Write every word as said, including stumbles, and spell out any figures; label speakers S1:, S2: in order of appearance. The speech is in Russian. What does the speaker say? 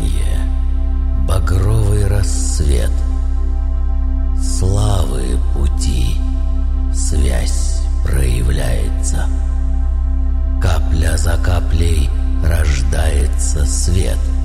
S1: виденье, багровый рассвет, славы пути, связь проявляется. Капля за каплей рождается свет.